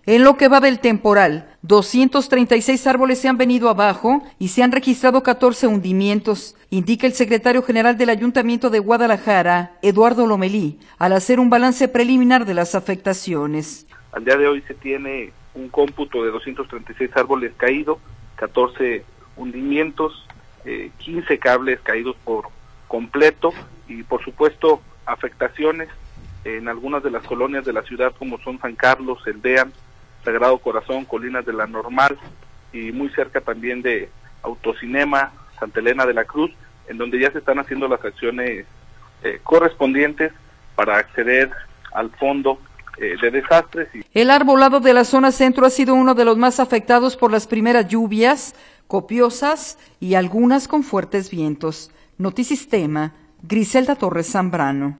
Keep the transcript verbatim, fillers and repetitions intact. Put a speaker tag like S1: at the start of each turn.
S1: En lo que va del temporal, doscientos treinta y seis árboles se han venido abajo y se han registrado catorce hundimientos, indica el secretario general del Ayuntamiento de Guadalajara, Eduardo Lomelí, al hacer un balance preliminar de las afectaciones.
S2: Al día de hoy se tiene un cómputo de doscientos treinta y seis árboles caídos, catorce hundimientos, eh, quince cables caídos por completo y por supuesto afectaciones en algunas de las colonias de la ciudad como son San Carlos, El Dean, Sagrado Corazón, Colinas de la Normal y muy cerca también de Autocinema, Santa Elena de la Cruz, en donde ya se están haciendo las acciones eh, correspondientes para acceder al fondo eh, de desastres.
S1: El arbolado de la zona centro ha sido uno de los más afectados por las primeras lluvias copiosas y algunas con fuertes vientos. Notisistema, Griselda Torres Zambrano.